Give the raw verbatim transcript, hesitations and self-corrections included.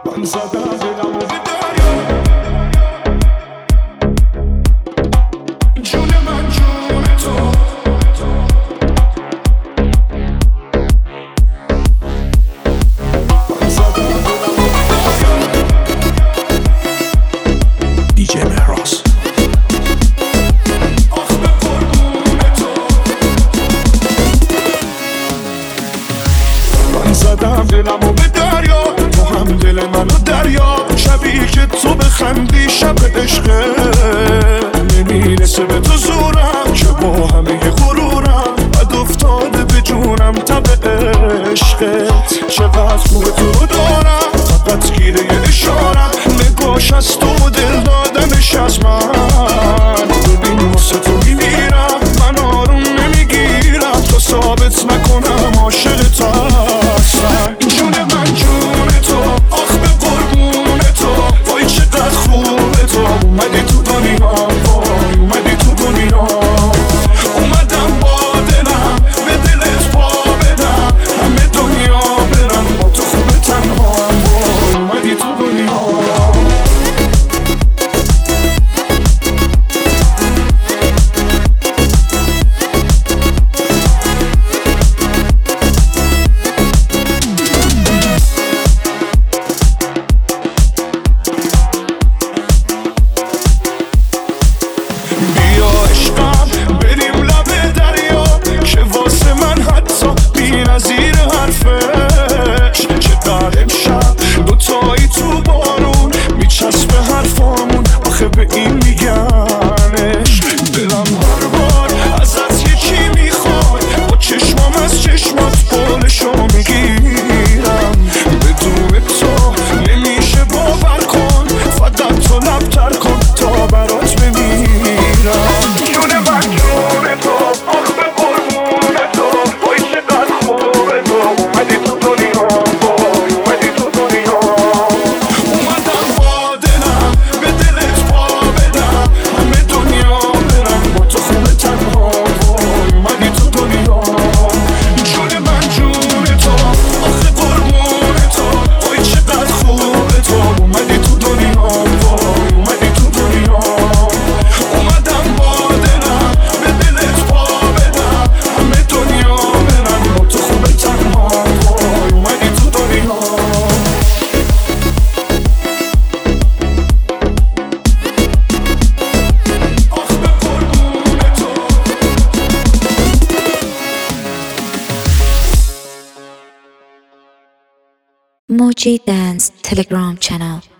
من زدم دلمو به دریا. جون من جون تو، من زدم دلمو به دریا. دیجی مهراز. آخ به قربون تو، من زدم دلمو به دریا. تو هم دل منو دریا. شبی که تو بخندی شب عشقه، نمیرسه به تو زورم که با همه غرورم بد افتاده به جونم تب عشقت. چقدر خوبه تو رو دارم، فقط گیره اشارم. نگاش از تو دل دادنش از من. ببین واسه تو میمیرم، من آروم نمیگیرم تا ثابت نکنم عاشق تو هستم. جون من جون تو، آخ به قربون تو. وای چقدر خوبه تو، اومدی تو دنیا. وای اومدی تو دنیا. اومدم با دلم به دلت پا بدم. همه دنیا برم با تو خوبه تنها هم. وای اومدی تو دنیا. بیا عشقم بریم لب دریا، که واسه من حتی بی نظیر حرفش. چقدر امشب دوتایی تو بارون میچسبه حرفامون، آخه به این میگنش. دلم هر بار ازت یکی میخواد، با چشمام از چشمات بالشو میگیرم. بدون تو نمیشه باور کن، فقط تو لبتر کن تا برات بمیرم. جون من جون تو، آخ به قربون تو. وای چقدر خوبه تو، اومدی تو دنیا. وای اومدی تو دنیا. اومدم با دلم به دلت پا بدم. همه دنیا برم با تو خوبه تنها. وای اومدی تو دنیا. جون من جون تو، آخ قربون تو. وای چقدر خوبه تو، اومدی تو دنیا. وای اومدی تو دنیا. اومدم با دلم به دلت پا بدم. همه دنیا برم با تو خوبه تنها. وای اومدی تو دنیا. آخ به قربون تو. Moji Dance Telegram channel.